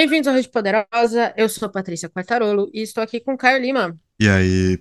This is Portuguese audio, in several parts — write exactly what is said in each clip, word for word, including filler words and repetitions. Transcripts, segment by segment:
Bem-vindos ao Rede Poderosa, eu sou Patrícia Quartarolo e estou aqui com Caio Lima. E aí,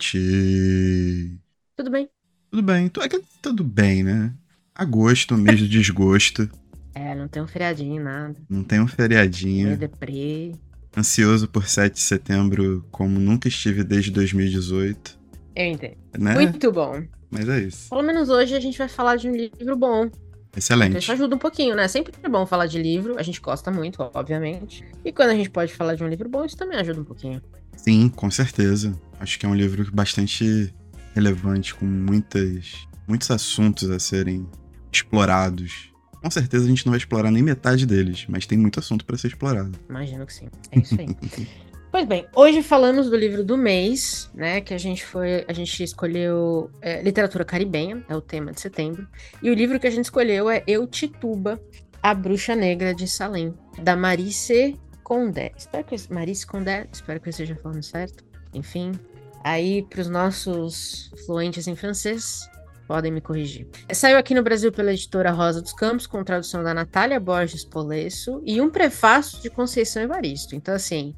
Paty? Tudo bem? Tudo bem? Tu- É que tudo bem, né? Agosto, mês do desgosto. É, não tem um feriadinho, nada. Não tem um Meio feriadinho. deprê. Ansioso por sete de setembro, como nunca estive desde dois mil e dezoito. Eu entendo. Né? Muito bom. Mas é isso. Pelo menos hoje a gente vai falar de um livro bom. Então isso Excelente. ajuda um pouquinho, né? Sempre é bom falar de livro, a gente gosta muito, obviamente. E quando a gente pode falar de um livro bom, isso também ajuda um pouquinho. Sim, com certeza. Acho que é um livro bastante relevante, com muitas, muitos assuntos a serem explorados. Com certeza a gente não vai explorar nem metade deles, mas tem muito assunto para ser explorado. Imagino que sim. É isso aí. Pois bem, hoje falamos do livro do mês, né? Que a gente foi, a gente escolheu é, literatura caribenha, é o tema de setembro. E o livro que a gente escolheu é Eu, Tituba, A Bruxa Negra de Salem, da Marice Condé. Espero que eu, Marice Condé, espero que eu esteja falando certo. Enfim, aí para os nossos fluentes em francês, podem me corrigir. Saiu aqui no Brasil pela editora Rosa dos Campos, com tradução da Natália Borges Polesso e um prefácio de Conceição Evaristo. Então, assim,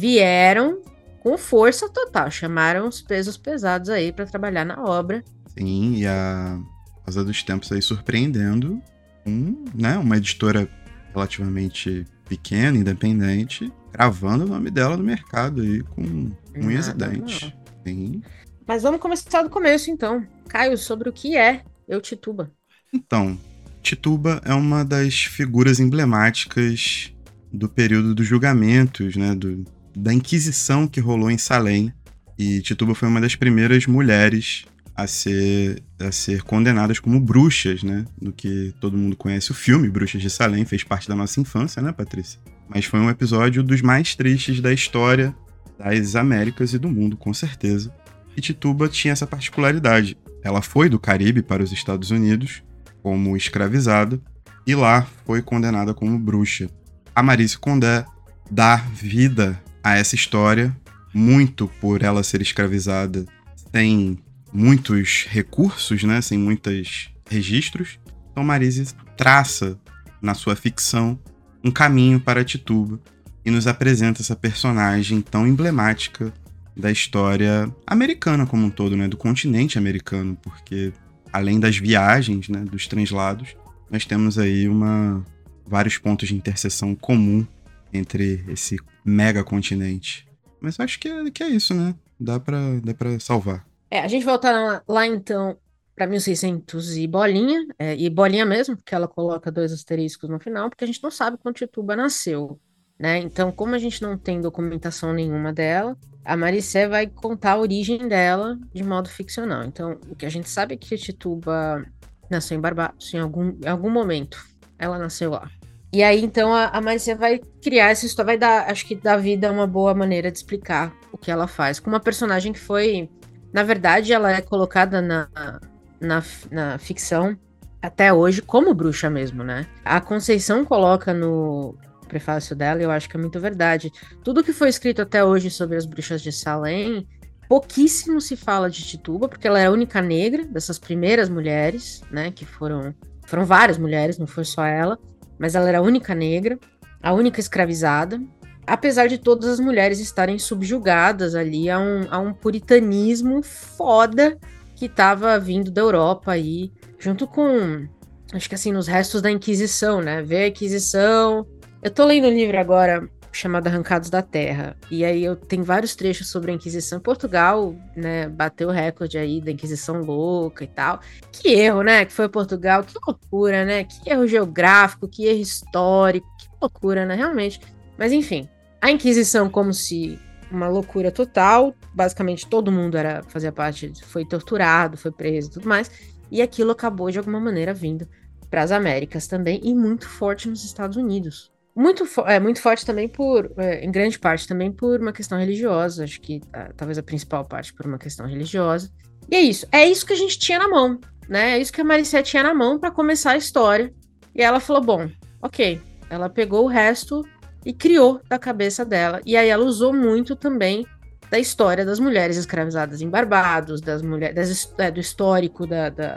vieram com força total, chamaram os pesos pesados aí para trabalhar na obra. Sim, e a Rosa dos Tempos aí surpreendendo um, né, uma editora relativamente pequena, independente, gravando o nome dela no mercado aí com unhas e Nada dentes. mal. Sim. Mas vamos começar do começo, então. Caio, sobre o que é Eu, Tituba? Então, Tituba é uma das figuras emblemáticas do período dos julgamentos, né, do, da Inquisição que rolou em Salem. E Tituba foi uma das primeiras mulheres a ser, a ser condenadas como bruxas, né? Do que todo mundo conhece o filme Bruxas de Salem, fez parte da nossa infância, né, Patrícia? Mas foi um episódio dos mais tristes da história das Américas e do mundo, com certeza. E Tituba tinha essa particularidade. Ela foi do Caribe para os Estados Unidos como escravizada e lá foi condenada como bruxa. A Marice Condé dá vida a essa história, muito por ela ser escravizada sem muitos recursos, né, sem muitos registros. Então Marice traça na sua ficção um caminho para Tituba e nos apresenta essa personagem tão emblemática da história americana como um todo, né, do continente americano, porque além das viagens, né, dos translados, nós temos aí uma, vários pontos de interseção comum entre esse mega continente. Mas eu acho que é, que é isso, né? Dá pra, dá pra salvar. É, a gente volta lá, lá, então para mil e seiscentos e bolinha, é, e bolinha mesmo, porque ela coloca dois asteriscos no final, porque a gente não sabe quando Tituba nasceu, né? Então, como a gente não tem documentação nenhuma dela, a Maricé vai contar a origem dela de modo ficcional. Então, o que a gente sabe é que Tituba nasceu em Barbados, em algum, em algum momento. Ela nasceu lá. E aí, então, a, a Maricé vai criar essa história, vai dar, acho que dar vida a uma boa maneira de explicar o que ela faz. Com uma personagem que foi, na verdade, ela é colocada na, na, na ficção até hoje como bruxa mesmo, né? A Conceição coloca no prefácio dela, e eu acho que é muito verdade. Tudo que foi escrito até hoje sobre as bruxas de Salem, pouquíssimo se fala de Tituba, porque ela é a única negra dessas primeiras mulheres, né? Que foram, foram várias mulheres, não foi só ela, mas ela era a única negra, a única escravizada, apesar de todas as mulheres estarem subjugadas ali a um, a um puritanismo foda que estava vindo da Europa aí, junto com, acho que assim, nos restos da Inquisição, né? Ver a Inquisição. Eu tô lendo um livro agora chamado Arrancados da Terra, e aí eu tenho vários trechos sobre a Inquisição. Portugal, né, bateu o recorde aí da Inquisição louca e tal. Que erro, né, que foi Portugal, que loucura, né? Que erro geográfico, que erro histórico, que loucura, né, realmente. Mas enfim, a Inquisição como se uma loucura total, basicamente todo mundo era fazia parte, foi torturado, foi preso e tudo mais, e aquilo acabou de alguma maneira vindo para as Américas também, e muito forte nos Estados Unidos. Muito, é, muito forte também por, é, em grande parte também por uma questão religiosa, acho que ah, talvez a principal parte por uma questão religiosa. E é isso, é isso que a gente tinha na mão, né? É isso que a Maricé tinha na mão para começar a história. E ela falou, bom, ok. Ela pegou o resto e criou da cabeça dela. E aí ela usou muito também da história das mulheres escravizadas em Barbados, das mulheres, das, é, do histórico da, da,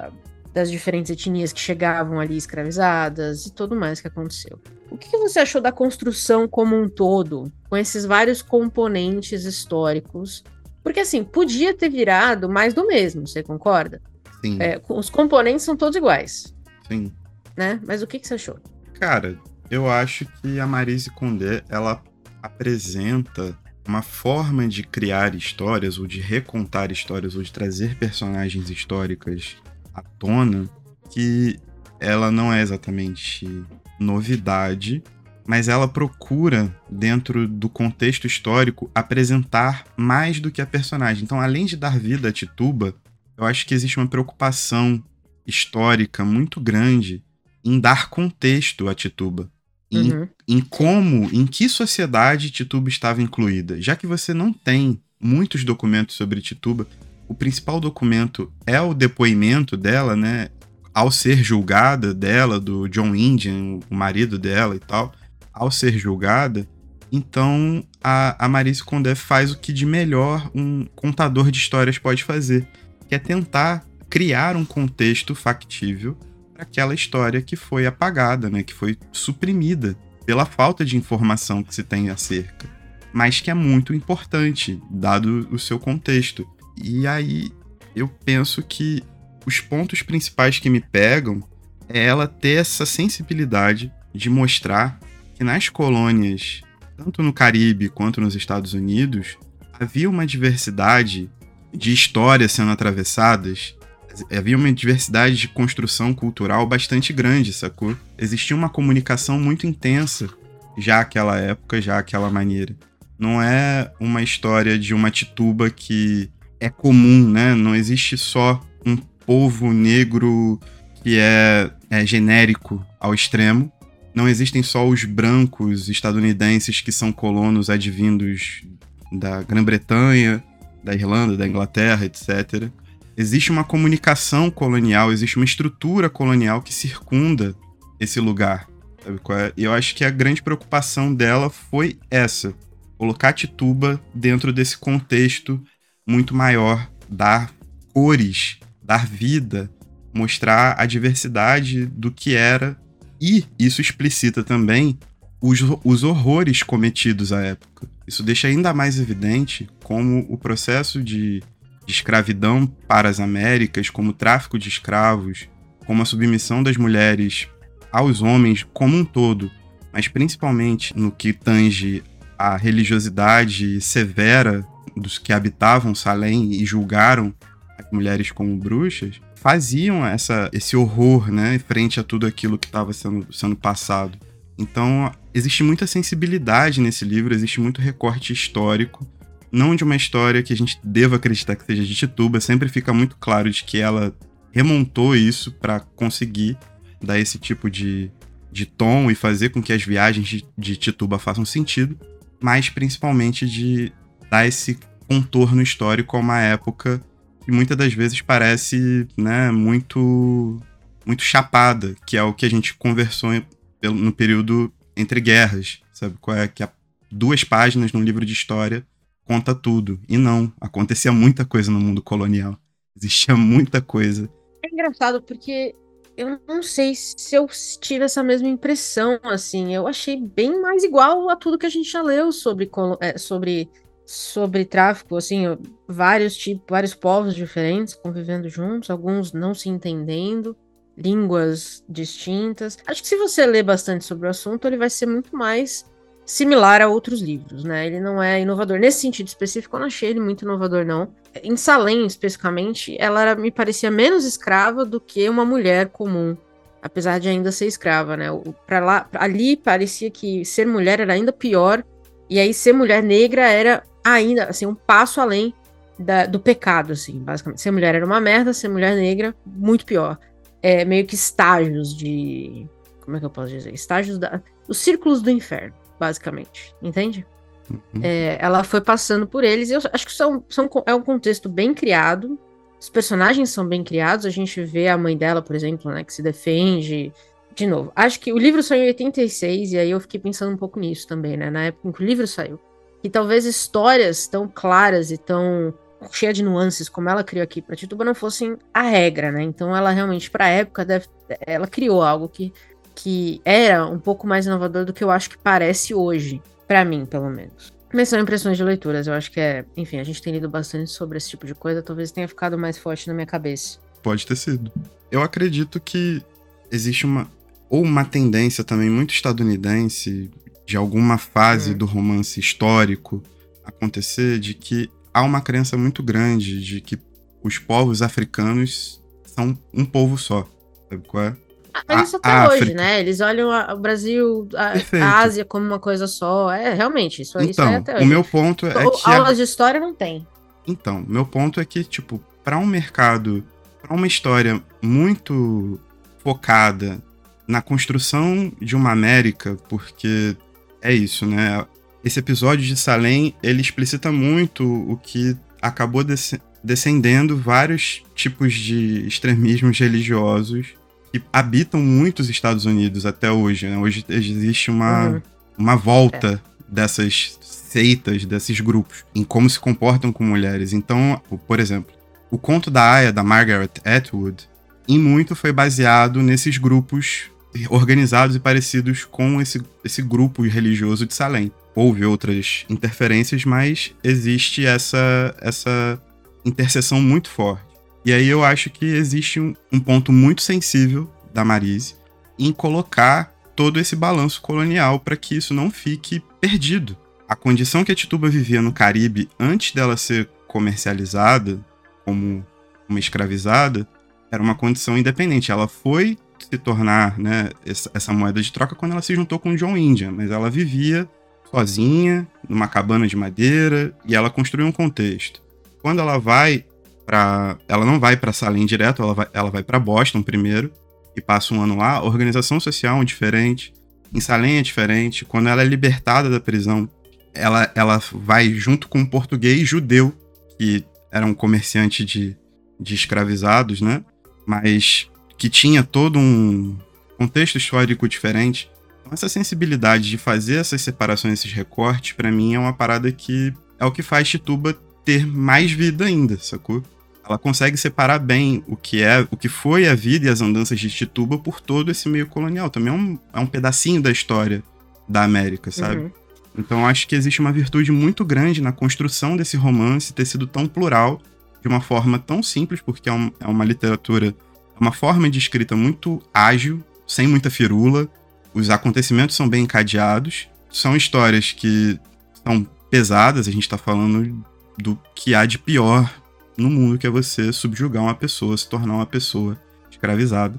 das diferentes etnias que chegavam ali escravizadas e tudo mais que aconteceu. O que você achou da construção como um todo, com esses vários componentes históricos? Porque, assim, podia ter virado mais do mesmo, você concorda? Sim. É, os componentes são todos iguais. Sim. Né? Mas o que, que você achou? Cara, eu acho que a Maryse Condé, ela apresenta uma forma de criar histórias, ou de recontar histórias, ou de trazer personagens históricas à tona, que ela não é exatamente novidade, mas ela procura, dentro do contexto histórico, apresentar mais do que a personagem. Então, além de dar vida a Tituba, eu acho que existe uma preocupação histórica muito grande em dar contexto a Tituba. Em, Uhum. em como, em que sociedade Tituba estava incluída. Já que você não tem muitos documentos sobre Tituba, o principal documento é o depoimento dela, né? Ao ser julgada dela, do John Indian, o marido dela e tal, ao ser julgada, então a, a Maryse Condé faz o que de melhor um contador de histórias pode fazer, que é tentar criar um contexto factível para aquela história que foi apagada, né, que foi suprimida pela falta de informação que se tem acerca, mas que é muito importante, dado o seu contexto. E aí eu penso que os pontos principais que me pegam é ela ter essa sensibilidade de mostrar que nas colônias, tanto no Caribe quanto nos Estados Unidos, havia uma diversidade de histórias sendo atravessadas, havia uma diversidade de construção cultural bastante grande, sacou? Existia uma comunicação muito intensa já aquela época, já aquela maneira. Não é uma história de uma Tituba que é comum, né? Não existe só um povo negro que é, é genérico ao extremo. Não existem só os brancos estadunidenses que são colonos advindos da Grã-Bretanha, da Irlanda, da Inglaterra, etcétera. Existe uma comunicação colonial, existe uma estrutura colonial que circunda esse lugar. Sabe qual é? E eu acho que a grande preocupação dela foi essa: colocar Tituba dentro desse contexto muito maior, dar cores, dar vida, mostrar a diversidade do que era. E isso explicita também os, os horrores cometidos à época. Isso deixa ainda mais evidente como o processo de, de escravidão para as Américas, como o tráfico de escravos, como a submissão das mulheres aos homens como um todo, mas principalmente no que tange a religiosidade severa dos que habitavam Salem e julgaram as mulheres como bruxas, faziam essa, esse horror, né, frente a tudo aquilo que estava sendo, sendo passado. Então, existe muita sensibilidade nesse livro, existe muito recorte histórico, não de uma história que a gente deva acreditar que seja de Tituba, sempre fica muito claro de que ela remontou isso para conseguir dar esse tipo de, de tom e fazer com que as viagens de, de Tituba façam sentido, mas principalmente de dar esse contorno histórico a uma época que muitas das vezes parece, né, muito, muito chapada, que é o que a gente conversou no período entre guerras, sabe? Qual é? Que há duas páginas num livro de história conta tudo. E não, acontecia muita coisa no mundo colonial. Existia muita coisa. É engraçado porque eu não sei se eu tive essa mesma impressão, assim. Eu achei bem mais igual a tudo que a gente já leu sobre, é, sobre, sobre tráfico, assim, vários tipos, vários povos diferentes convivendo juntos, alguns não se entendendo, línguas distintas. Acho que se você ler bastante sobre o assunto, ele vai ser muito mais similar a outros livros, né? Ele não é inovador. Nesse sentido específico, eu não achei ele muito inovador, não. Em Salem, especificamente, ela era, me parecia menos escrava do que uma mulher comum, apesar de ainda ser escrava, né? Pra lá, ali parecia que ser mulher era ainda pior, e aí ser mulher negra era ainda, assim, um passo além da, do pecado, assim, basicamente. Ser mulher era uma merda, ser mulher negra, muito pior. É meio que estágios de... Como é que eu posso dizer? Estágios da... Os círculos do inferno, basicamente, entende? Uhum. É, ela foi passando por eles, e eu acho que são, são, é um contexto bem criado, os personagens são bem criados, a gente vê a mãe dela, por exemplo, né, que se defende. De novo, acho que o livro saiu em oitenta e seis, e aí eu fiquei pensando um pouco nisso também, né, na época em que o livro saiu, que talvez histórias tão claras e tão cheia de nuances, como ela criou aqui para Tituba, não fossem a regra, né? Então ela realmente, para a época, deve, ela criou algo que, que era um pouco mais inovador do que eu acho que parece hoje, para mim, pelo menos. Mas são impressões de leituras, eu acho que é... Enfim, a gente tem lido bastante sobre esse tipo de coisa, talvez tenha ficado mais forte na minha cabeça. Pode ter sido. Eu acredito que existe uma... ou uma tendência também muito estadunidense, de alguma fase hum. do romance histórico acontecer, de que há uma crença muito grande de que os povos africanos são um povo só. Sabe qual é? Ah, mas a, isso até hoje, África. Né? Eles olham a, o Brasil, a, a Ásia como uma coisa só. É, realmente, isso, então, isso é até hoje. O meu ponto é o, que... Aulas a... de história não tem. Então, meu ponto é que, tipo, para um mercado, para uma história muito focada na construção de uma América, porque é isso, né? Esse episódio de Salem, ele explicita muito o que acabou desc- descendendo vários tipos de extremismos religiosos que habitam muito os Estados Unidos até hoje, né? Hoje existe uma, uhum. uma volta é. dessas seitas, desses grupos, em como se comportam com mulheres. Então, por exemplo, o Conto da Aia, da Margaret Atwood, em muito foi baseado nesses grupos organizados e parecidos com esse, esse grupo religioso de Salem. Houve outras interferências, mas existe essa, essa interseção muito forte. E aí eu acho que existe um, um ponto muito sensível da Marise em colocar todo esse balanço colonial para que isso não fique perdido. A condição que a Tituba vivia no Caribe antes dela ser comercializada como uma escravizada era uma condição independente. Ela foi se tornar, né, essa, essa moeda de troca quando ela se juntou com o John Indian, mas ela vivia sozinha, numa cabana de madeira, e ela construiu um contexto. Quando ela vai para, ela não vai para Salem direto, ela vai, ela vai para Boston primeiro, e passa um ano lá. A organização social é diferente, em Salem é diferente. Quando ela é libertada da prisão, ela, ela vai junto com um português judeu, que era um comerciante de, de escravizados, né, mas que tinha todo um contexto histórico diferente. Então, essa sensibilidade de fazer essas separações, esses recortes, pra mim é uma parada que é o que faz Tituba ter mais vida ainda, sacou? Ela consegue separar bem o que é, o que foi a vida e as andanças de Tituba por todo esse meio colonial. Também é um, é um pedacinho da história da América, sabe? Uhum. Então, acho que existe uma virtude muito grande na construção desse romance ter sido tão plural, de uma forma tão simples, porque é, um, é uma literatura, uma forma de escrita muito ágil, sem muita firula. Os acontecimentos são bem encadeados. São histórias que são pesadas. A gente tá falando do que há de pior no mundo, que é você subjugar uma pessoa, se tornar uma pessoa escravizada.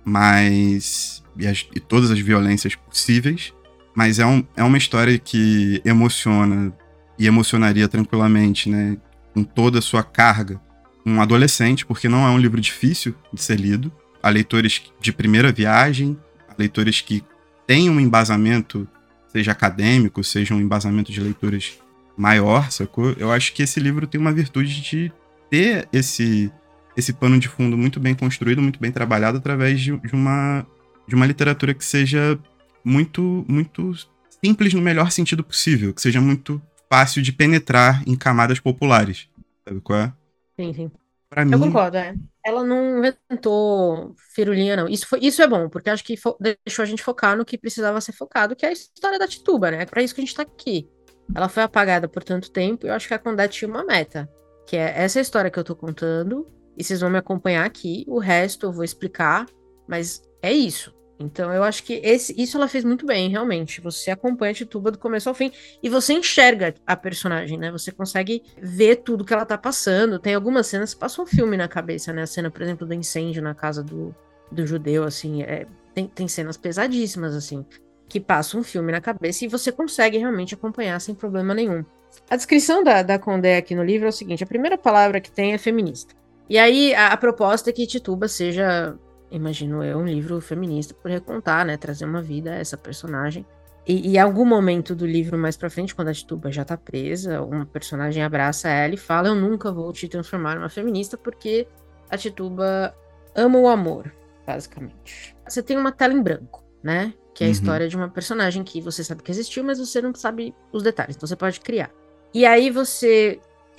Mas... E, as, e todas as violências possíveis. Mas é, um, é uma história que emociona e emocionaria tranquilamente, né? Com toda a sua carga. Um adolescente, porque não é um livro difícil de ser lido. Há leitores de primeira viagem, há leitores que têm um embasamento, seja acadêmico, seja um embasamento de leituras maior, sacou? Eu acho que esse livro tem uma virtude de ter esse, esse pano de fundo muito bem construído, muito bem trabalhado, através de, de, uma, de uma literatura que seja muito, muito simples no melhor sentido possível, que seja muito fácil de penetrar em camadas populares. Sabe qual é? Sim, sim. Pra mim... Eu concordo, é. Ela não inventou firulinha, não. Isso, foi, isso é bom, porque acho que fo- deixou a gente focar no que precisava ser focado, que é a história da Tituba, né? É pra isso que a gente tá aqui. Ela foi apagada por tanto tempo e eu acho que a Condé tinha uma meta, que é essa história que eu tô contando, e vocês vão me acompanhar aqui, o resto eu vou explicar, mas é isso. Então eu acho que esse, isso ela fez muito bem, realmente. Você acompanha a Tituba do começo ao fim e você enxerga a personagem, né? Você consegue ver tudo que ela tá passando. Tem algumas cenas que passam um filme na cabeça, né? A cena, por exemplo, do incêndio na casa do, do judeu, assim. É, tem, tem cenas pesadíssimas, assim, que passam um filme na cabeça e você consegue realmente acompanhar sem problema nenhum. A descrição da, da Condé aqui no livro é o seguinte: a primeira palavra que tem é feminista. E aí a, a proposta é que Tituba seja... imagino eu, um livro feminista por recontar, né, trazer uma vida a essa personagem. E, e em algum momento do livro mais pra frente, quando a Tituba já tá presa, uma personagem abraça ela e fala: eu nunca vou te transformar numa feminista, porque a Tituba ama o amor, basicamente. Você tem uma tela em branco, né, que é a Uhum. história de uma personagem que você sabe que existiu, mas você não sabe os detalhes, então você pode criar. E aí você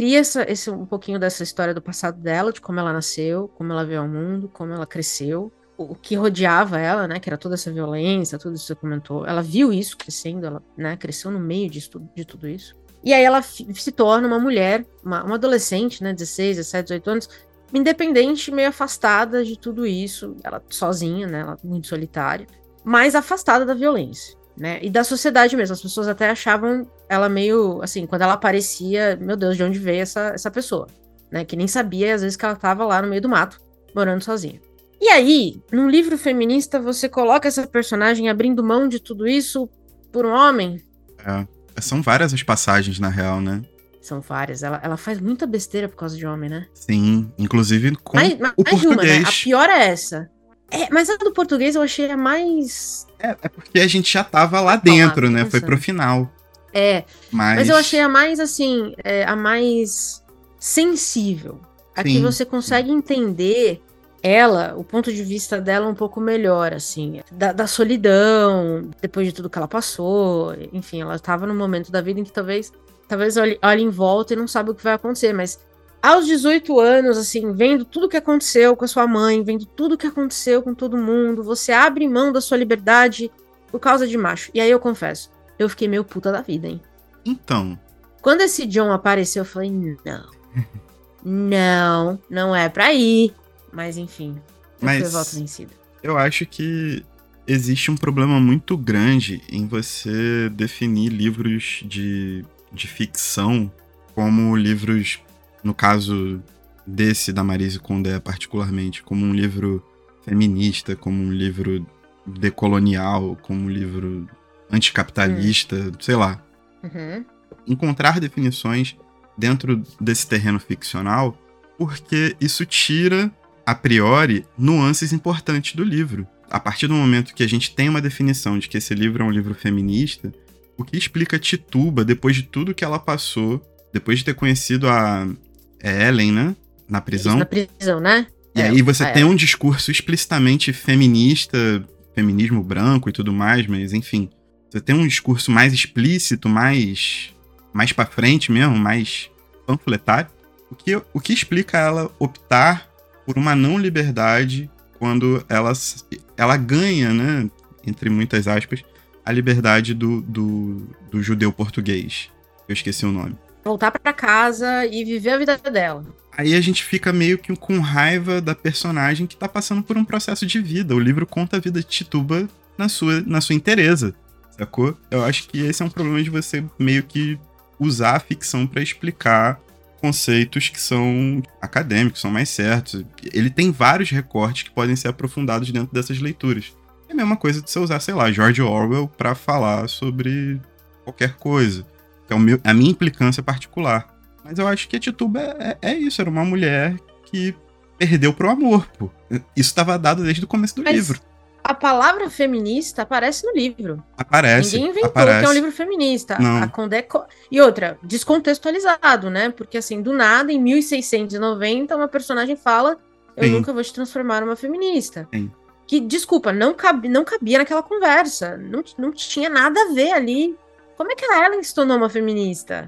cria essa, esse, um pouquinho dessa história do passado dela, de como ela nasceu, como ela veio ao mundo, como ela cresceu, o, o que rodeava ela, né, que era toda essa violência, tudo isso que você comentou. Ela viu isso crescendo, ela, né, cresceu no meio disso, de tudo isso. E aí ela f- se torna uma mulher, uma, uma adolescente, né, dezesseis, dezessete, dezoito anos, independente, meio afastada de tudo isso, ela sozinha, né, ela muito solitária, mas afastada da violência, né, e da sociedade mesmo. As pessoas até achavam ela meio, assim, quando ela aparecia, meu Deus, de onde veio essa, essa pessoa, né, que nem sabia, às vezes, que ela tava lá no meio do mato, morando sozinha. E aí, num livro feminista, você coloca essa personagem abrindo mão de tudo isso por um homem? É, são várias as passagens, na real, né? São várias. Ela, ela faz muita besteira por causa de homem, né? Sim, inclusive com Mais, mais, o mais de uma, né? A português. pior é essa. É, mas a do português eu achei a mais. É, é porque a gente já tava lá Vou falar, dentro, tô né? Foi pro pensando. final. É, Mas, mas eu achei a mais, assim, é, a mais sensível. A que sim, você sim. consegue entender ela, o ponto de vista dela um pouco melhor, assim. Da, da solidão, depois de tudo que ela passou. Enfim, ela estava num momento da vida em que talvez, talvez olhe, olhe em volta e não sabe o que vai acontecer, mas aos dezoito anos, assim, vendo tudo que aconteceu com a sua mãe, vendo tudo que aconteceu com todo mundo, você abre mão da sua liberdade por causa de macho. E aí eu confesso, eu fiquei meio puta da vida, hein? Então, Quando esse John apareceu, eu falei, não, não, não é pra ir. Mas enfim, eu fui voto mas vencida. eu acho que existe um problema muito grande em você definir livros de, de ficção como livros, no caso desse da Maryse Condé particularmente, como um livro feminista, como um livro decolonial, como um livro Hum. anticapitalista, sei lá. Uhum. Encontrar definições dentro desse terreno ficcional, porque isso tira, a priori, nuances importantes do livro. A partir do momento que a gente tem uma definição de que esse livro é um livro feminista, o que explica Tituba, depois de tudo que ela passou, depois de ter conhecido a Ellen, né, na Isso, na prisão, prisão, né? e É, aí você a tem um Ellen. discurso explicitamente feminista, feminismo branco e tudo mais, mas enfim, você tem um discurso mais explícito, mais mais para frente mesmo, mais panfletário, o que, o que explica ela optar por uma não liberdade quando ela, ela ganha, né, entre muitas aspas, a liberdade do, do, do judeu português. Eu esqueci o nome. Voltar pra casa e viver a vida dela. Aí a gente fica meio que com raiva da personagem que tá passando por um processo de vida. O livro conta a vida de Tituba na sua, na sua inteireza, sacou? Eu acho que esse é um problema de você meio que usar a ficção pra explicar conceitos que são acadêmicos, são mais certos. Ele tem vários recortes que podem ser aprofundados dentro dessas leituras. É a mesma coisa de você usar, sei lá, George Orwell pra falar sobre qualquer coisa. Que é o meu, a minha implicância particular. Mas eu acho que a Tituba é, é isso, era uma mulher que perdeu pro amor, pô. Isso estava dado desde o começo do livro. Mas a palavra feminista aparece no livro. Aparece, Ninguém inventou que é um aparece. livro feminista. A Não, Condé... co- E outra, descontextualizado, né? Porque, assim, do nada, em mil seiscentos e noventa, uma personagem fala: Eu tem, nunca vou te transformar numa feminista. tem. Que, desculpa, não, cabe, não cabia naquela conversa. Não, não tinha nada a ver ali. Como é que a Ellen se tornou uma feminista?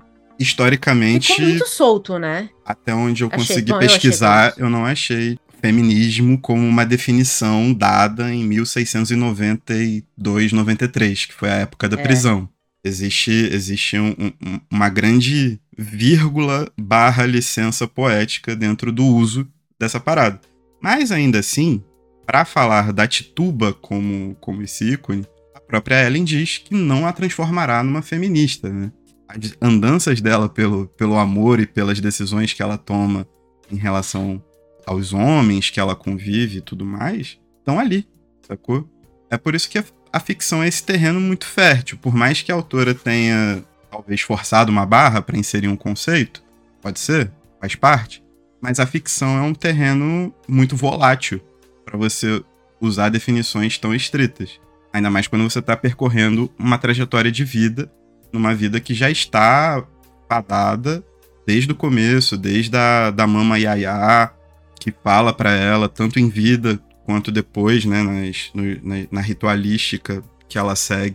Ficou Historicamente, muito solto, né? até onde eu Achei. consegui Bom, eu achei, pelo pesquisar, menos. eu não achei feminismo como uma definição dada em mil seiscentos e noventa e dois, noventa e três, que foi a época da É. prisão. Existe, existe um, um, uma grande vírgula barra licença poética dentro do uso dessa parada. Mas ainda assim, para falar da Tituba como, como esse ícone, a própria Ellen diz que não a transformará numa feminista, né? As andanças dela pelo, pelo amor e pelas decisões que ela toma em relação aos homens que ela convive e tudo mais, estão ali, sacou? É por isso que a, a ficção é esse terreno muito fértil. Por mais que a autora tenha, talvez, forçado uma barra para inserir um conceito, pode ser, faz parte, mas a ficção é um terreno muito volátil para você usar definições tão estritas. Ainda mais quando você está percorrendo uma trajetória de vida, numa vida que já está fadada desde o começo, desde a da Mama Yaya, que fala para ela, tanto em vida quanto depois, né, nas, no, na, na ritualística que ela segue,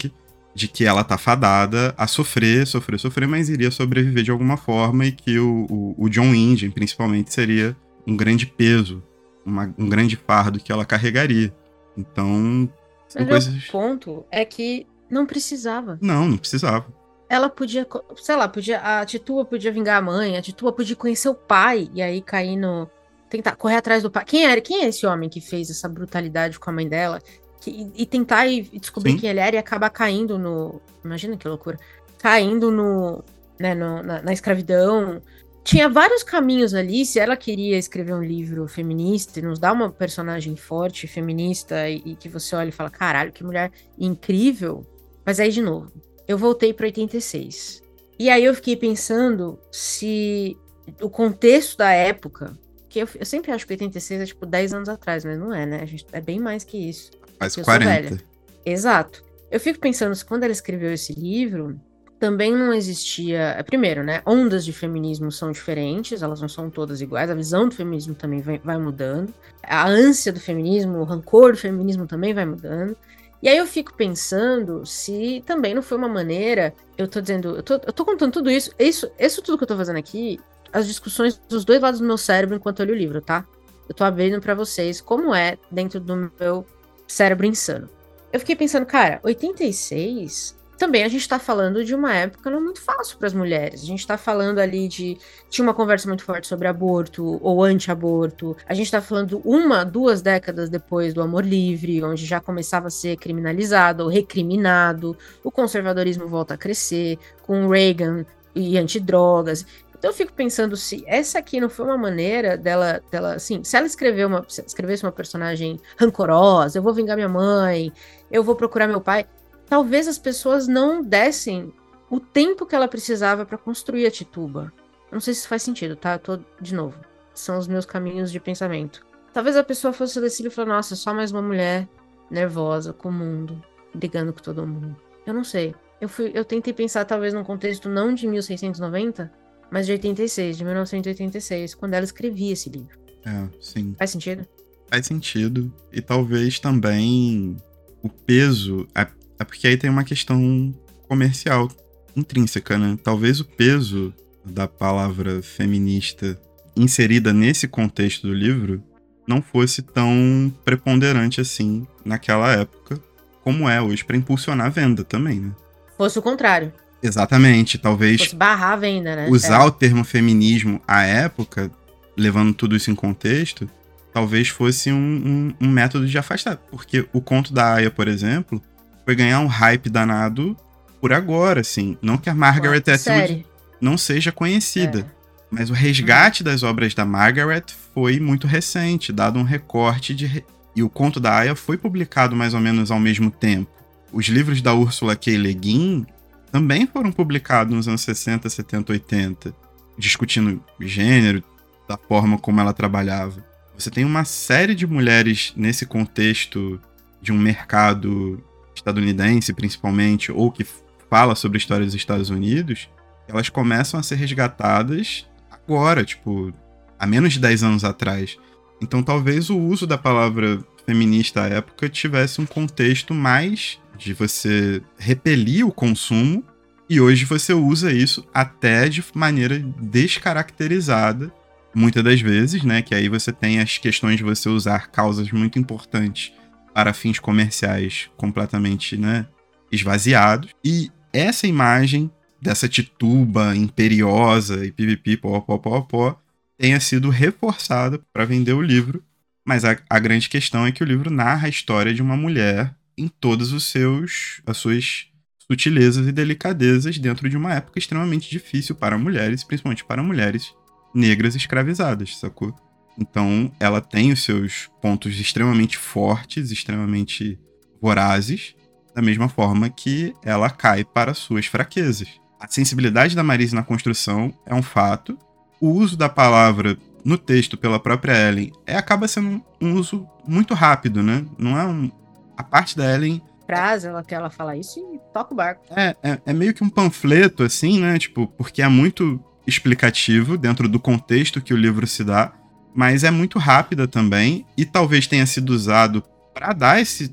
de que ela tá fadada a sofrer, sofrer, sofrer, mas iria sobreviver de alguma forma e que o, o, o John Indien, principalmente, seria um grande peso, uma, um grande fardo que ela carregaria. Então, são Mas coisas... o ponto é que não precisava. Não, não precisava. Ela podia, sei lá, podia, a Tituba podia vingar a mãe, a Tituba podia conhecer o pai e aí cair no... tentar correr atrás do pai. Quem era? Quem é esse homem que fez essa brutalidade com a mãe dela? Que, e tentar e descobrir Sim. quem ele era e acabar caindo no... Imagina que loucura. Caindo no, né, no, na, na escravidão. Tinha vários caminhos ali. Se ela queria escrever um livro feminista e nos dar uma personagem forte, feminista, e, e que você olha e fala, caralho, que mulher incrível. Mas aí, de novo, eu voltei para oitenta e seis. E aí eu fiquei pensando se o contexto da época... que eu, eu sempre acho que oitenta e seis é tipo dez anos atrás, mas não é, né? A gente, é bem mais que isso. Faz Eu quarenta. sou velha. Exato. Eu fico pensando se quando ela escreveu esse livro, também não existia... Primeiro, né? Ondas de feminismo são diferentes, elas não são todas iguais, a visão do feminismo também vai, vai mudando, a ânsia do feminismo, o rancor do feminismo também vai mudando. E aí eu fico pensando se também não foi uma maneira... Eu tô dizendo... Eu tô, eu tô contando tudo isso, isso... Isso tudo que eu tô fazendo aqui... as discussões dos dois lados do meu cérebro enquanto eu li o livro, tá? Eu tô abrindo pra vocês como é dentro do meu cérebro insano. Eu fiquei pensando, cara, oitenta e seis... Também a gente tá falando de uma época não muito fácil pras mulheres. A gente tá falando ali de... Tinha uma conversa muito forte sobre aborto ou anti-aborto. A gente tá falando uma, duas décadas depois do amor livre, onde já começava a ser criminalizado ou recriminado. O conservadorismo volta a crescer, com Reagan e antidrogas. Então eu fico pensando se essa aqui não foi uma maneira dela, dela assim, se ela escreveu uma, se escrevesse uma personagem rancorosa, eu vou vingar minha mãe, eu vou procurar meu pai, talvez as pessoas não dessem o tempo que ela precisava para construir a Tituba. Não sei se isso faz sentido, tá? Eu tô, de novo, são os meus caminhos de pensamento. Talvez a pessoa fosse ler esse livro e falar, nossa, só mais uma mulher nervosa com o mundo, brigando com todo mundo. Eu não sei. Eu, fui, eu tentei pensar talvez num contexto não de mil seiscentos e noventa, mas de oitenta e seis, de mil novecentos e oitenta e seis, quando ela escrevia esse livro. É, sim. Faz sentido? Faz sentido. E talvez também o peso... É, é porque aí tem uma questão comercial intrínseca, né? Talvez o peso da palavra feminista inserida nesse contexto do livro não fosse tão preponderante assim naquela época, como é hoje, para impulsionar a venda também, né? Fosse o contrário. Exatamente, talvez fosse barrar a venda, né? usar é. o termo feminismo à época, levando tudo isso em contexto, talvez fosse um, um, um método de afastar. Porque o conto da Aya, por exemplo, foi ganhar um hype danado por agora, assim. Não que a Margaret Atwood não seja conhecida, é. mas o resgate uhum. das obras da Margaret foi muito recente, dado um recorte de... Re... E o conto da Aya foi publicado mais ou menos ao mesmo tempo. Os livros da Ursula K. Le Guin também foram publicados nos anos sessenta, setenta, oitenta, discutindo gênero, da forma como ela trabalhava. Você tem uma série de mulheres nesse contexto de um mercado estadunidense, principalmente, ou que fala sobre a história dos Estados Unidos, elas começam a ser resgatadas agora, tipo, há menos de dez anos atrás. Então talvez o uso da palavra feminista à época tivesse um contexto mais de você repelir o consumo, e hoje você usa isso até de maneira descaracterizada, muitas das vezes, né? Que aí você tem as questões de você usar causas muito importantes para fins comerciais completamente, né, esvaziados. E essa imagem dessa Tituba imperiosa e pipipi, pó, pó, pó, pó, tenha sido reforçada para vender o livro. Mas a, a grande questão é que o livro narra a história de uma mulher em todas os seus, as suas sutilezas e delicadezas dentro de uma época extremamente difícil para mulheres, principalmente para mulheres negras escravizadas, sacou? Então, ela tem os seus pontos extremamente fortes, extremamente vorazes, da mesma forma que ela cai para suas fraquezas. A sensibilidade da Marise na construção é um fato. O uso da palavra no texto pela própria Ellen é, acaba sendo um uso muito rápido, né? Não é um... A parte da Ellen... Frase, ela quer ela falar isso e toca o barco. É, é, é meio que um panfleto, assim, né? Tipo, porque é muito explicativo dentro do contexto que o livro se dá, mas é muito rápida também, e talvez tenha sido usado para dar esse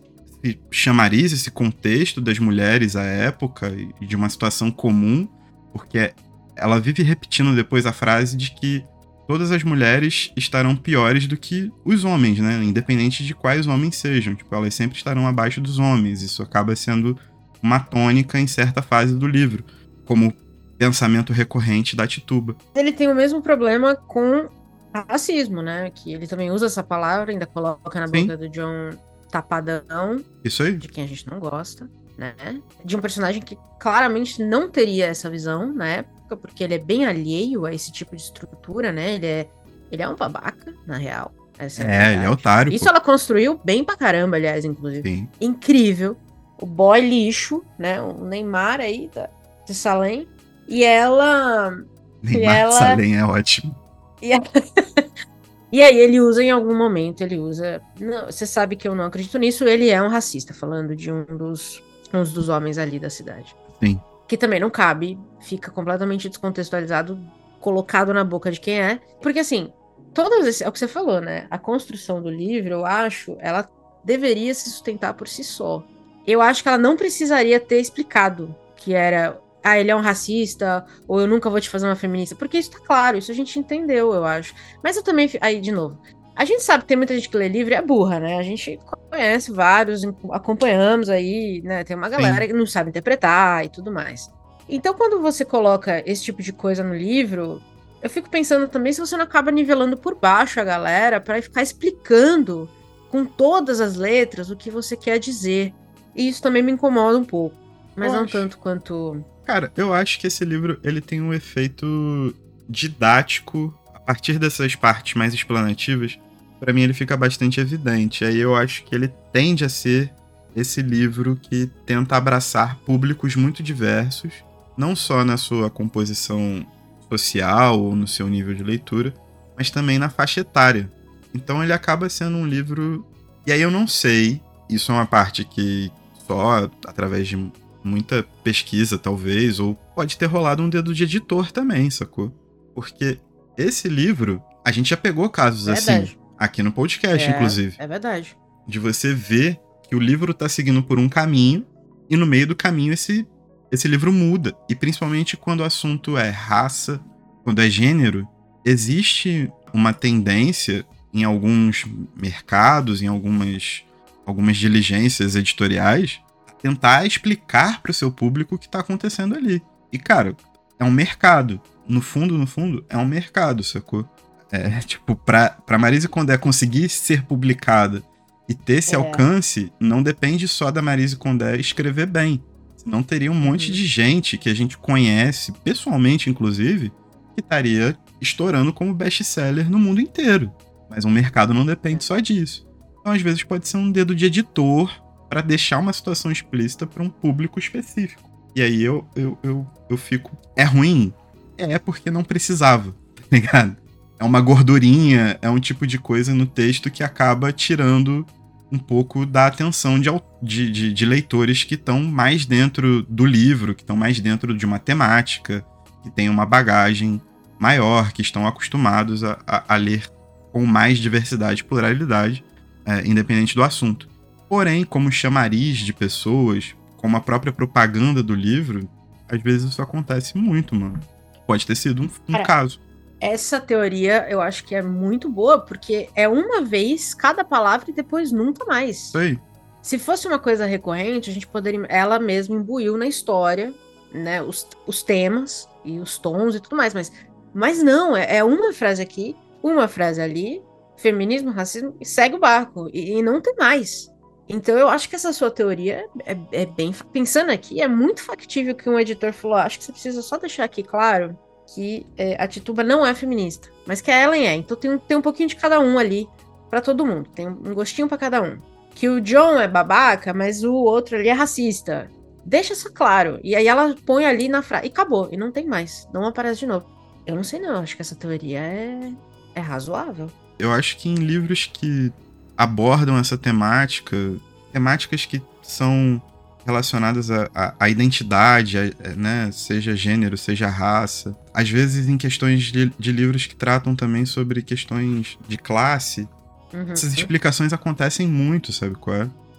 esse chamariz, esse contexto das mulheres à época e de uma situação comum, porque ela vive repetindo depois a frase de que todas as mulheres estarão piores do que os homens, né? Independente de quais homens sejam. Tipo, elas sempre estarão abaixo dos homens. Isso acaba sendo uma tônica em certa fase do livro, como pensamento recorrente da Tituba. Ele tem o mesmo problema com racismo, né? Que ele também usa essa palavra, ainda coloca na Sim. boca do John tapadão. Isso aí. De quem a gente não gosta, né? De um personagem que claramente não teria essa visão na época, porque ele é bem alheio a esse tipo de estrutura, né? Ele é, ele é um babaca, na real. Essa é, É, ele é otário. Isso pô. ela construiu bem pra caramba, aliás, inclusive. Sim. Incrível. O boy lixo, né? O Neymar aí da, de Salem. E ela... Neymar ela... Salem é ótimo. E, ela... e aí ele usa em algum momento, ele usa... Não, você sabe que eu não acredito nisso, ele é um racista, falando de um dos, uns dos homens ali da cidade. Sim. Que também não cabe, fica completamente descontextualizado, colocado na boca de quem é. Porque assim, todas esse, é o que você falou, né? A construção do livro, eu acho, ela deveria se sustentar por si só. Eu acho que ela não precisaria ter explicado que era... Ah, ele é um racista, ou eu nunca vou te fazer uma feminista. Porque isso tá claro, isso a gente entendeu, eu acho. Mas eu também... Aí, de novo, a gente sabe que tem muita gente que lê livro e é burra, né? A gente conhece vários, acompanhamos aí, né? Tem uma galera Sim. que não sabe interpretar e tudo mais. Então, quando você coloca esse tipo de coisa no livro, eu fico pensando também se você não acaba nivelando por baixo a galera para ficar explicando com todas as letras o que você quer dizer. E isso também me incomoda um pouco. Mas Eu não acho. tanto quanto... Cara, eu acho que esse livro ele tem um efeito didático a partir dessas partes mais explanativas. Pra mim ele fica bastante evidente. Aí eu acho que ele tende a ser esse livro que tenta abraçar públicos muito diversos, não só na sua composição social ou no seu nível de leitura, mas também na faixa etária. Então ele acaba sendo um livro... E aí eu não sei, isso é uma parte que só através de muita pesquisa, talvez, ou pode ter rolado um dedo de editor também, sacou? Porque esse livro, a gente já pegou casos Verdade. assim, aqui no podcast, é, inclusive. É verdade. De você ver que o livro tá seguindo por um caminho, e no meio do caminho esse, esse livro muda. E principalmente quando o assunto é raça, quando é gênero, existe uma tendência em alguns mercados, em algumas, algumas diligências editoriais, tentar explicar pro seu público o que tá acontecendo ali. E, cara, é um mercado. No fundo, no fundo, é um mercado, sacou? É, tipo, pra, pra Maryse Condé conseguir ser publicada e ter esse É. alcance, não depende só da Maryse Condé escrever bem. Senão teria um monte Uhum. de gente que a gente conhece, pessoalmente, inclusive, que estaria estourando como best-seller no mundo inteiro. Mas um mercado não depende só disso. Então, às vezes, pode ser um dedo de editor para deixar uma situação explícita para um público específico. E aí eu, eu, eu, eu fico... É ruim? É, porque não precisava, tá ligado? É uma gordurinha, é um tipo de coisa no texto que acaba tirando um pouco da atenção de, de, de, de leitores que estão mais dentro do livro, que estão mais dentro de uma temática, que tem uma bagagem maior, que estão acostumados a, a, a ler com mais diversidade e pluralidade, é, independente do assunto. Porém, como chamariz de pessoas, como a própria propaganda do livro, às vezes isso acontece muito, mano. Pode ter sido um, um Cara, caso. Essa teoria eu acho que é muito boa, porque é uma vez cada palavra e depois nunca mais. Isso aí. Se fosse uma coisa recorrente, a gente poderia... Ela mesma imbuiu na história, né, os, os temas e os tons e tudo mais, mas, mas não, é, é uma frase aqui, uma frase ali, feminismo, racismo, e segue o barco, e, e não tem mais. Então eu acho que essa sua teoria é, é bem... Pensando aqui, é muito factível que um editor falou, acho que você precisa só deixar aqui claro que é, a Tituba não é feminista, mas que a Ellen é. Então tem um, tem um pouquinho de cada um ali pra todo mundo. Tem um gostinho pra cada um. Que o John é babaca, mas o outro ali é racista. Deixa isso claro. E aí ela põe ali na frase. E acabou. E não tem mais. Não aparece de novo. Eu não sei não. Eu acho que essa teoria é, é razoável. Eu acho que em livros que abordam essa temática, temáticas que são relacionadas à identidade, a, né, seja gênero, seja raça. Às vezes em questões de, de livros que tratam também sobre questões de classe, Uhum. essas explicações acontecem muito, sabe qual é?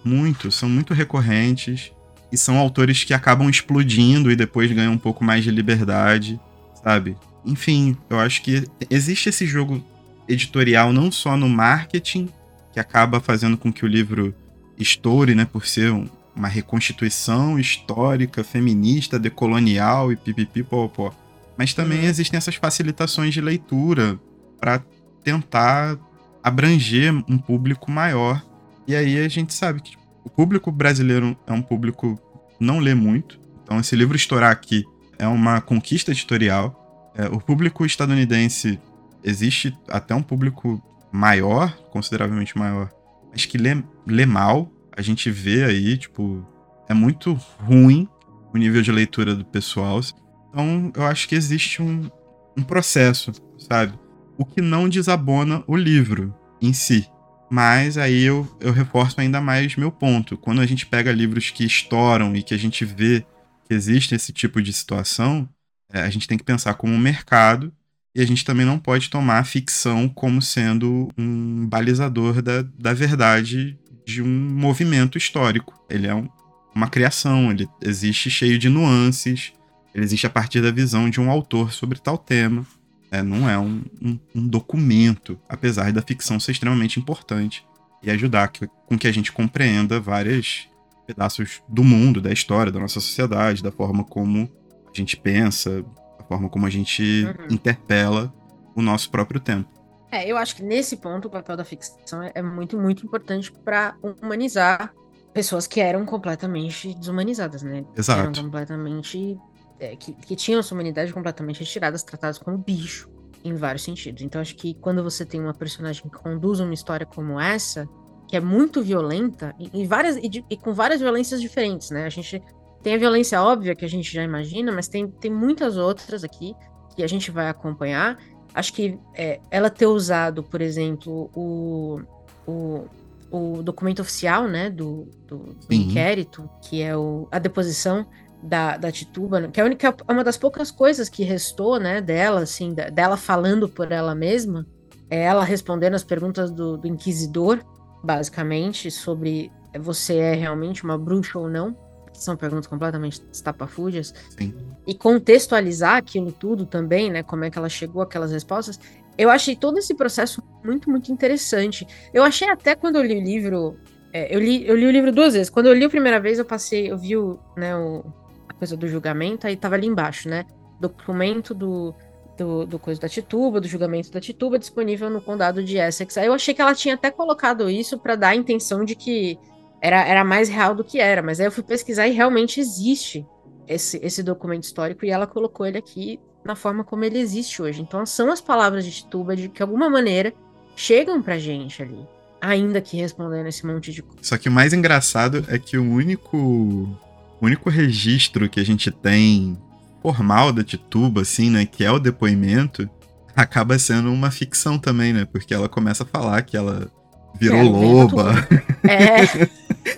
Muito, são muito recorrentes. E são autores que acabam explodindo e depois ganham um pouco mais de liberdade, sabe? Enfim, eu acho que existe esse jogo editorial não só no marketing, que acaba fazendo com que o livro estoure, né, por ser um, uma reconstituição histórica, feminista, decolonial e pipipi, pó, pó. Mas também uhum. existem essas facilitações de leitura para tentar abranger um público maior. E aí a gente sabe que o público brasileiro é um público que não lê muito. Então esse livro estourar aqui é uma conquista editorial. É, o público estadunidense, existe até um público maior, consideravelmente maior, mas que lê, lê mal. A gente vê aí, tipo, é muito ruim o nível de leitura do pessoal. Então eu acho que existe um, um processo, sabe? O que não desabona o livro em si. Mas aí eu, eu reforço ainda mais meu ponto. Quando a gente pega livros que estouram e que a gente vê que existe esse tipo de situação, é, a gente tem que pensar como um mercado e a gente também não pode tomar a ficção como sendo um balizador da, da verdade de um movimento histórico. Ele é um, uma criação, ele existe cheio de nuances, ele existe a partir da visão de um autor sobre tal tema. É, não é um, um, um documento, apesar da ficção ser extremamente importante e ajudar que, com que a gente compreenda vários pedaços do mundo, da história, da nossa sociedade, da forma como a gente pensa, da forma como a gente uhum. interpela o nosso próprio tempo. É, eu acho que nesse ponto o papel da ficção é muito, muito importante para humanizar pessoas que eram completamente desumanizadas, né? Exato. Que eram completamente... É, que, que tinham sua humanidade completamente retirada, tratadas como bicho, em vários sentidos. Então, acho que quando você tem uma personagem que conduz uma história como essa, que é muito violenta, e, e, várias, e, de, e com várias violências diferentes, né? A gente tem a violência óbvia, que a gente já imagina, mas tem, tem muitas outras aqui, que a gente vai acompanhar. Acho que é, ela ter usado, por exemplo, o, o, o documento oficial, né, do, do, do inquérito, que é o, a deposição Da, da Tituba, que é a única, é uma das poucas coisas que restou, né, dela, assim, da, dela falando por ela mesma, é ela respondendo as perguntas do, do inquisidor, basicamente, sobre você é realmente uma bruxa ou não, que são perguntas completamente estapafúrdias, Sim. E contextualizar aquilo tudo também, né, como é que ela chegou àquelas respostas. Eu achei todo esse processo muito, muito interessante. Eu achei até quando eu li o livro, é, eu, li, eu li o livro duas vezes. Quando eu li a primeira vez, eu passei, eu vi o, né, o coisa do julgamento, aí tava ali embaixo, né? Documento do, do, do coisa da Tituba, do julgamento da Tituba, disponível no condado de Essex. Aí eu achei que ela tinha até colocado isso para dar a intenção de que era, era mais real do que era, mas aí eu fui pesquisar e realmente existe esse, esse documento histórico e ela colocou ele aqui na forma como ele existe hoje. Então são as palavras de Tituba de que, de alguma maneira, chegam pra gente ali, ainda que respondendo esse monte de coisa. Só que o mais engraçado é que o único... O único registro que a gente tem formal da Tituba, assim, né, que é o depoimento, acaba sendo uma ficção também, né? Porque ela começa a falar que ela virou é, loba. É.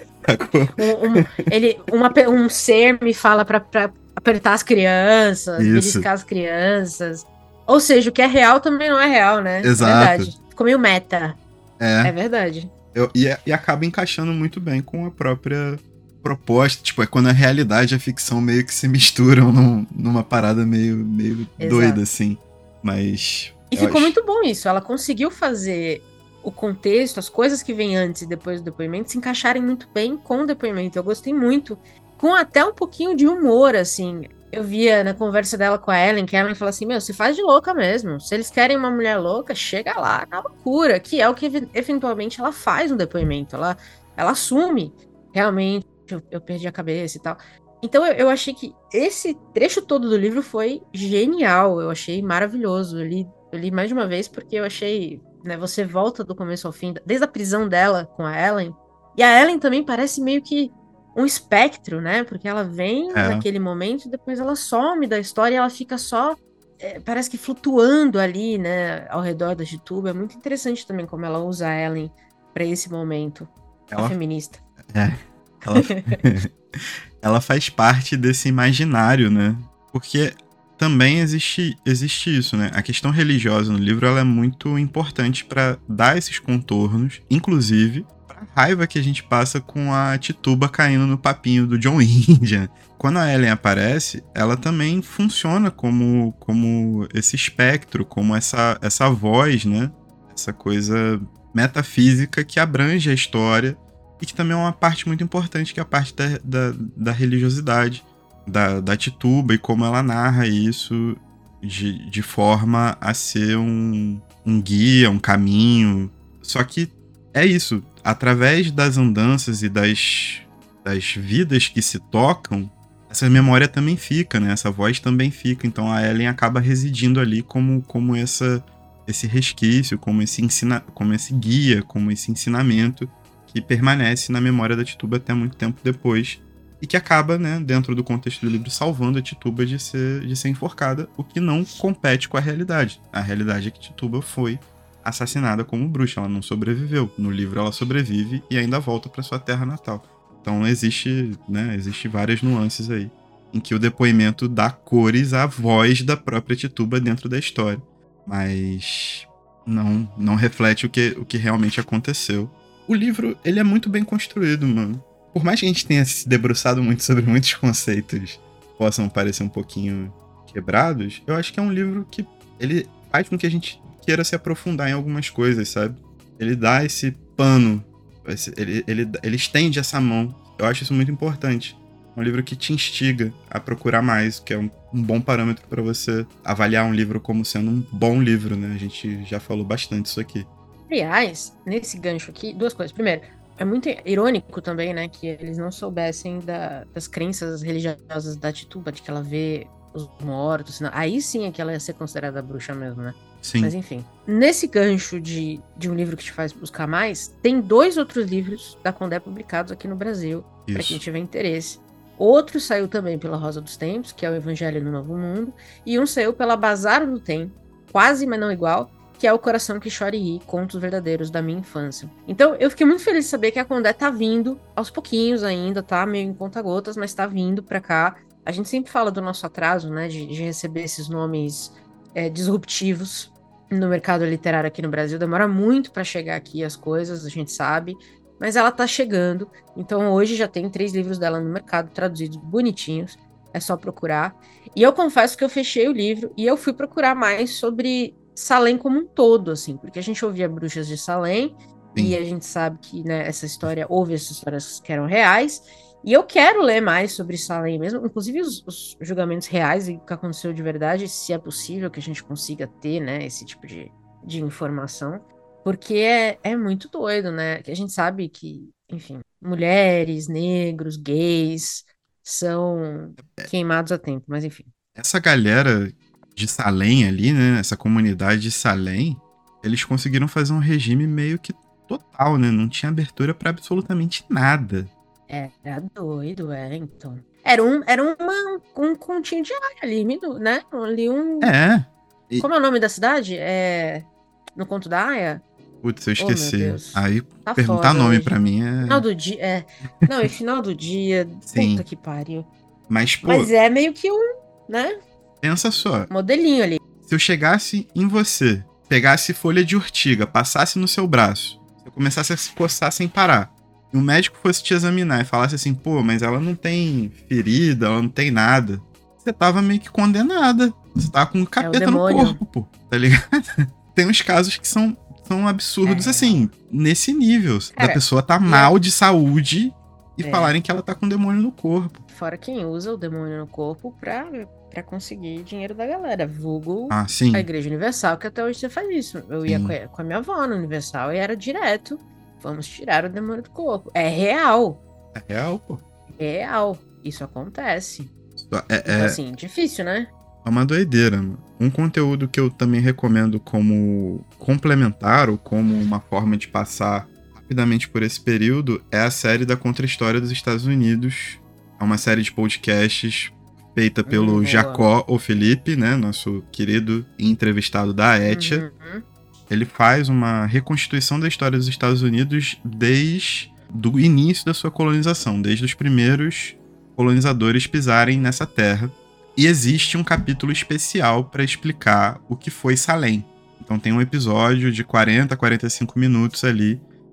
um, um, ele, uma, um ser me fala pra, pra apertar as crianças, beliscar as crianças. Ou seja, o que é real também não é real, né? Exato. É verdade. Ficou meio meta. É. É verdade. Eu, e, e acaba encaixando muito bem com a própria proposta, tipo, é quando a realidade e a ficção meio que se misturam num, numa parada meio, meio doida, assim. Mas... E ficou acho... muito bom isso. Ela conseguiu fazer o contexto, as coisas que vêm antes e depois do depoimento se encaixarem muito bem com o depoimento. Eu gostei muito. Com até um pouquinho de humor, assim. Eu via na conversa dela com a Ellen, que a Ellen fala assim, meu, se faz de louca mesmo. Se eles querem uma mulher louca, chega lá na loucura. Que é o que eventualmente ela faz no depoimento. Ela, ela assume realmente. Eu, eu perdi a cabeça e tal. Então eu, eu achei que esse trecho todo do livro foi genial. Eu achei maravilhoso. Eu li, eu li mais de uma vez porque eu achei, né, você volta do começo ao fim, desde a prisão dela com a Ellen. E a Ellen também parece meio que um espectro, né? Porque ela vem é. naquele momento e depois ela some da história e ela fica só, é, parece que flutuando ali, né, ao redor da Tituba. É muito interessante também como ela usa a Ellen para esse momento. Ela... A feminista. É. Ela... ela faz parte desse imaginário, né? Porque também existe, existe isso, né? A questão religiosa no livro ela é muito importante para dar esses contornos, inclusive para a raiva que a gente passa com a Tituba caindo no papinho do John Indian. Quando a Ellen aparece, ela também funciona como, como esse espectro, como essa, essa voz, né? Essa coisa metafísica que abrange a história e que também é uma parte muito importante, que é a parte da, da, da religiosidade da, da Tituba e como ela narra isso de, de forma a ser um, um guia, um caminho. Só que é isso, através das andanças e das, das vidas que se tocam, essa memória também fica, né? Essa voz também fica. Então a Ellen acaba residindo ali como, como essa, esse resquício, como esse, ensina, como esse guia, como esse ensinamento que permanece na memória da Tituba até muito tempo depois e que acaba, né, dentro do contexto do livro, salvando a Tituba de ser, de ser enforcada, o que não compete com a realidade. A realidade é que Tituba foi assassinada como bruxa, ela não sobreviveu. No livro ela sobrevive e ainda volta para sua terra natal. Então existe, né, existe várias nuances aí, em que o depoimento dá cores à voz da própria Tituba dentro da história. Mas não, não reflete o que, o que realmente aconteceu. O livro, ele é muito bem construído, mano. Por mais que a gente tenha se debruçado muito sobre muitos conceitos que possam parecer um pouquinho quebrados, eu acho que é um livro que ele faz com que a gente queira se aprofundar em algumas coisas, sabe? Ele dá esse pano, ele, ele, ele estende essa mão. Eu acho isso muito importante. É um livro que te instiga a procurar mais, que é um, um bom parâmetro para você avaliar um livro como sendo um bom livro, né? A gente já falou bastante isso aqui. Aliás, nesse gancho aqui, duas coisas. Primeiro, é muito irônico também, né, que eles não soubessem da, das crenças religiosas da Tituba, de que ela vê os mortos. Senão, aí sim é que ela ia ser considerada bruxa mesmo, né? Sim. Mas enfim, nesse gancho de, de um livro que te faz buscar mais, tem dois outros livros da Condé publicados aqui no Brasil, para quem tiver interesse. Outro saiu também pela Rosa dos Tempos, que é o Evangelho no Novo Mundo, e um saiu pela Bazar do Tempo, quase, mas não igual, que é O Coração que Chora e Ri, Contos Verdadeiros da Minha Infância. Então, eu fiquei muito feliz de saber que a Condé tá vindo, aos pouquinhos ainda, tá meio em conta-gotas, mas tá vindo pra cá. A gente sempre fala do nosso atraso, né, de, de receber esses nomes é, disruptivos no mercado literário aqui no Brasil. Demora muito pra chegar aqui as coisas, a gente sabe, mas ela tá chegando. Então, hoje já tem três livros dela no mercado, traduzidos bonitinhos, é só procurar. E eu confesso que eu fechei o livro e eu fui procurar mais sobre Salem como um todo, assim, porque a gente ouvia Bruxas de Salem, sim, e a gente sabe que, né, essa história, houve essas histórias que eram reais, e eu quero ler mais sobre Salem mesmo, inclusive os, os julgamentos reais e o que aconteceu de verdade, se é possível que a gente consiga ter, né, esse tipo de, de informação, porque é, é muito doido, né, que a gente sabe que, enfim, mulheres, negros, gays são queimados a tempo, mas enfim. Essa galera de Salem ali, né, essa comunidade de Salem, eles conseguiram fazer um regime meio que total, né, não tinha abertura pra absolutamente nada. Era doido, é, então. Era um, era uma, um continho de área ali, né, ali um... É. E... Como é o nome da cidade? É... No Conto da Aia? Putz, eu esqueci. Oh, meu Deus. Aí tá perguntar nome hoje. Pra mim é... Final do dia, é. Não, e final do dia, sim. Puta que pariu. Mas, pô... Mas é meio que um, né? Pensa só. Modelinho ali. Se eu chegasse em você, pegasse folha de urtiga, passasse no seu braço, você começasse a se coçar sem parar, e o médico fosse te examinar e falasse assim, pô, mas ela não tem ferida, ela não tem nada, você tava meio que condenada. Você tava com um capeta é no corpo, pô, tá ligado? Tem uns casos que são, são absurdos, é. assim, nesse nível. Cara, da pessoa tá mal é... de saúde e é. falarem que ela tá com um demônio no corpo. Fora quem usa o demônio no corpo pra... pra conseguir dinheiro da galera, vulgo ah, sim. a Igreja Universal, que até hoje você faz isso. Eu sim. ia com a, com a minha avó no Universal e era direto, vamos tirar o demônio do corpo. É real. É real, pô. É real. Isso acontece. É, então, é... assim, difícil, né? É uma doideira, mano. Um conteúdo que eu também recomendo como complementar ou como uma forma de passar rapidamente por esse período é a série da Contra-História dos Estados Unidos. É uma série de podcasts feita pelo uhum. Jacó ou Felipe, né, nosso querido entrevistado da Etia. Uhum. Ele faz uma reconstituição da história dos Estados Unidos desde o início da sua colonização, desde os primeiros colonizadores pisarem nessa terra. E existe um capítulo especial para explicar o que foi Salem. Então tem um episódio de quarenta a quarenta e cinco minutos ali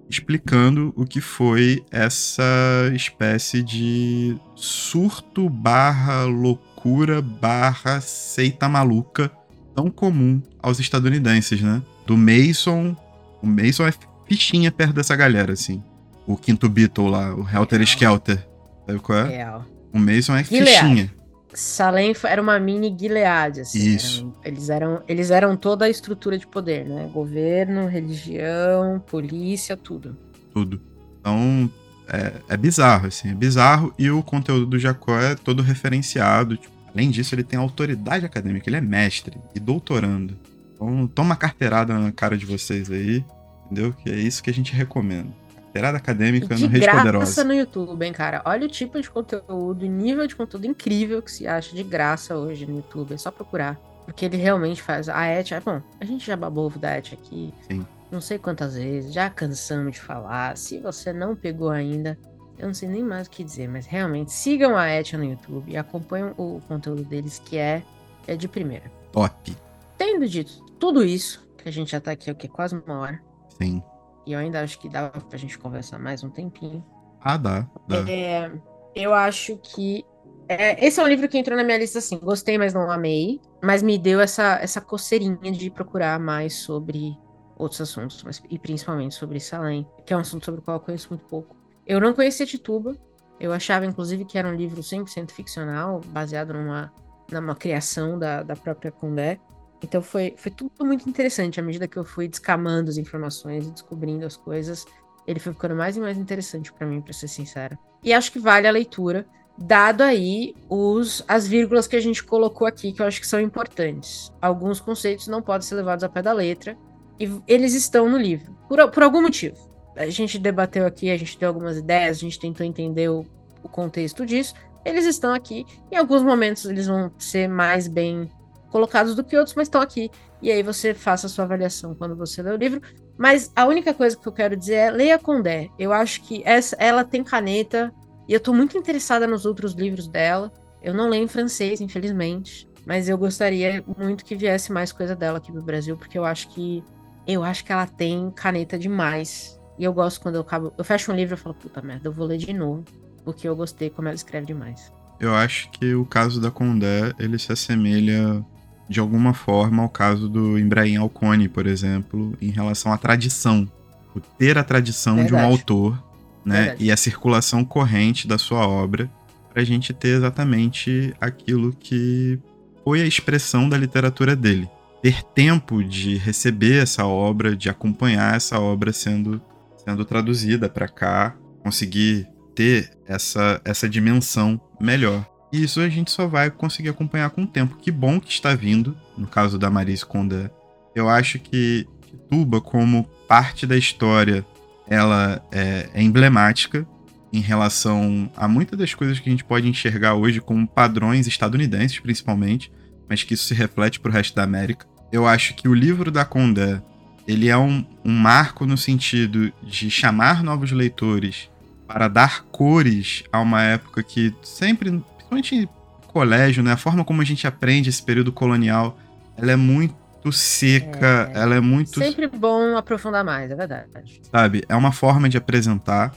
explicando o que foi essa espécie de surto barra loucura barra seita maluca tão comum aos estadunidenses, né? Do Mason, o Mason é fichinha perto dessa galera, assim. O quinto Beatle lá, o Helter Real. Skelter, sabe qual é? Real. O Mason é Gilead. fichinha. Salem era uma mini Gilead, assim. Isso. Eram, eles, eram, eles eram toda a estrutura de poder, né? Governo, religião, polícia, tudo. Tudo. Então, é, é bizarro, assim. É bizarro e o conteúdo do Jacó é todo referenciado. Tipo, além disso, ele tem autoridade acadêmica. Ele é mestre e doutorando. Então, toma uma carteirada na cara de vocês aí, entendeu? Que é isso que a gente recomenda. Carteirada acadêmica De no Rede graça Poderosa. no YouTube, hein, cara? Olha o tipo de conteúdo e nível de conteúdo incrível que se acha de graça hoje no YouTube. É só procurar. Porque ele realmente faz. A Et, bom, a gente já babou ovo da Et aqui. Sim. Não sei quantas vezes, já cansamos de falar. Se você não pegou ainda, eu não sei nem mais o que dizer, mas realmente sigam a Et no YouTube e acompanhem o conteúdo deles, que é, é de primeira. Top. Tendo dito tudo isso, que a gente já tá aqui, o quê? Quase uma hora. Sim. E eu ainda acho que dá pra gente conversar mais um tempinho. Ah, dá. dá. É, eu acho que. É, esse é um livro que entrou na minha lista assim. Gostei, mas não amei. Mas me deu essa, essa coceirinha de procurar mais sobre outros assuntos. Mas, e principalmente sobre Salem, que é um assunto sobre o qual eu conheço muito pouco. Eu não conhecia Tituba. Eu achava, inclusive, que era um livro cem por cento ficcional, baseado numa, numa criação da, da própria Condé. Então foi, foi tudo muito interessante. À medida que eu fui descamando as informações e descobrindo as coisas, ele foi ficando mais e mais interessante pra mim, pra ser sincera. E acho que vale a leitura, dado aí os, as vírgulas que a gente colocou aqui, que eu acho que são importantes. Alguns conceitos não podem ser levados ao pé da letra, e eles estão no livro, por, por algum motivo. A gente debateu aqui, a gente deu algumas ideias, a gente tentou entender o, o contexto disso. Eles estão aqui, em alguns momentos eles vão ser mais bem colocados do que outros, mas estão aqui. E aí você faça a sua avaliação quando você lê o livro. Mas a única coisa que eu quero dizer é leia Condé. Eu acho que essa, ela tem caneta e eu tô muito interessada nos outros livros dela. Eu não leio em francês, infelizmente, mas eu gostaria muito que viesse mais coisa dela aqui no Brasil, porque eu acho que eu acho que ela tem caneta demais. E eu gosto quando eu acabo, eu fecho um livro e falo, puta merda, eu vou ler de novo, porque eu gostei como ela escreve demais. Eu acho que o caso da Condé, ele se assemelha de alguma forma ao caso do Ibrahim Alcone, por exemplo, em relação à tradição. O ter a tradição Verdade. de um autor, né, Verdade. e a circulação corrente da sua obra, para a gente ter exatamente aquilo que foi a expressão da literatura dele. Ter tempo de receber essa obra, de acompanhar essa obra sendo, sendo traduzida para cá, conseguir ter essa, essa dimensão melhor. E isso a gente só vai conseguir acompanhar com o tempo. Que bom que está vindo, no caso da Maryse Condé. Eu acho que Tituba, como parte da história, ela é, é emblemática em relação a muitas das coisas que a gente pode enxergar hoje como padrões estadunidenses, principalmente, mas que isso se reflete para o resto da América. Eu acho que o livro da Condé, ele é um, um marco no sentido de chamar novos leitores para dar cores a uma época que sempre, principalmente em colégio, né, a forma como a gente aprende esse período colonial, ela é muito seca, É, ela é muito... Sempre bom aprofundar mais, é verdade. Sabe, é uma forma de apresentar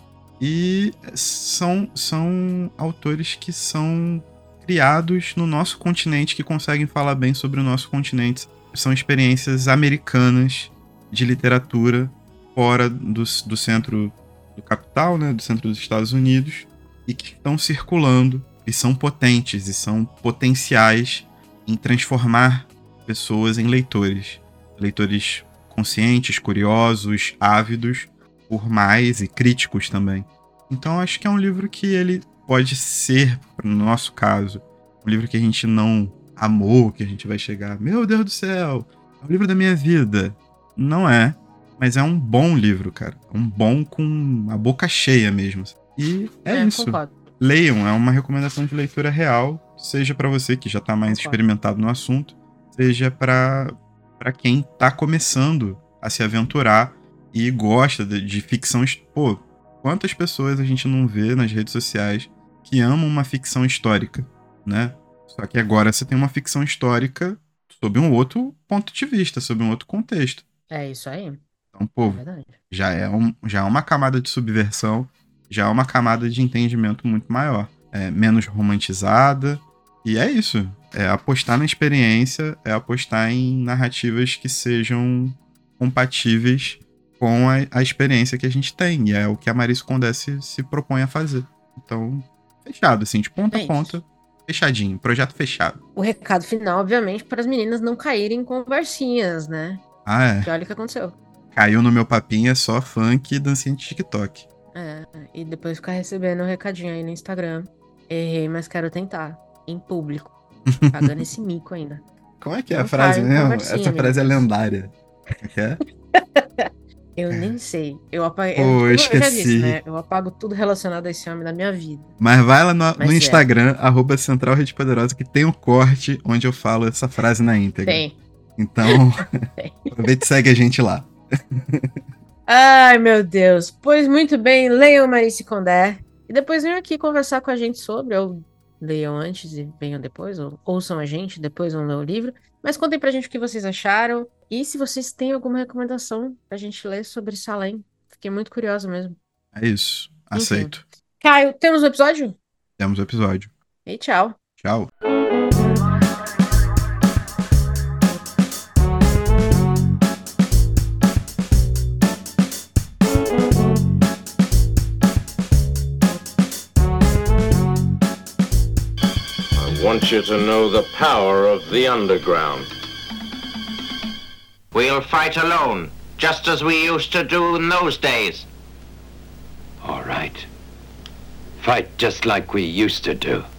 e são, são autores que são criados no nosso continente, que conseguem falar bem sobre o nosso continente. São experiências americanas de literatura fora do, do centro do capital, né, do centro dos Estados Unidos, e que estão circulando e são potentes e são potenciais em transformar pessoas em leitores. Leitores conscientes, curiosos, ávidos por mais e críticos também. Então acho que é um livro que ele pode ser, no nosso caso, um livro que a gente não amou, que a gente vai chegar, meu Deus do céu, é o livro da minha vida. Não é, mas é um bom livro, cara. Um bom com a boca cheia mesmo. E é, é isso. Concordo. Leiam, é uma recomendação de leitura real, seja para você que já tá mais concordo. experimentado no assunto, seja para para quem tá começando a se aventurar e gosta de, de ficção. Pô, quantas pessoas a gente não vê nas redes sociais que amam uma ficção histórica, né? Só que agora você tem uma ficção histórica sob um outro ponto de vista, sob um outro contexto. É isso aí. Então, pô, É já é, um, já é uma camada de subversão, já é uma camada de entendimento muito maior. É menos romantizada, e é isso. É apostar na experiência, é apostar em narrativas que sejam compatíveis com a, a experiência que a gente tem. E é o que a Maryse Condé se, se propõe a fazer. Então, fechado, assim, de ponta é a ponta, isso. fechadinho, projeto fechado. O recado final, obviamente, para as meninas não caírem em conversinhas, né? Ah, é. Que olha o que aconteceu. Caiu no meu papinho, é só funk e dancinha de TikTok. É, e depois ficar recebendo um recadinho aí no Instagram. Errei, mas quero tentar. Em público. Pagando esse mico ainda. Como é que é Não a frase caio em mesmo? conversinha, Essa frase é meninas. lendária. Como é que é? Eu nem sei. Eu apaguei. Eu, Pô, eu como eu já disse, esqueci. né? Eu apago tudo relacionado a esse homem da minha vida. Mas vai lá no, no Mas é. Instagram, arroba Central Rede Poderosa, que tem um corte onde eu falo essa frase na íntegra. Tem. Então, Tem. aproveita e segue a gente lá. Ai, meu Deus. Pois muito bem, leiam Maryse Condé. E depois venham aqui conversar com a gente sobre, ou leiam antes e venham depois, ou ouçam a gente, depois vão ler o livro. Mas contem pra gente o que vocês acharam. E se vocês têm alguma recomendação pra gente ler sobre Salem. Fiquei muito curiosa mesmo. É isso. Enfim. Aceito. Caio, temos o episódio? Temos o episódio. E tchau. Tchau. I want you to know the power of the underground. We'll fight alone, just as we used to do in those days. All right. Fight just like we used to do.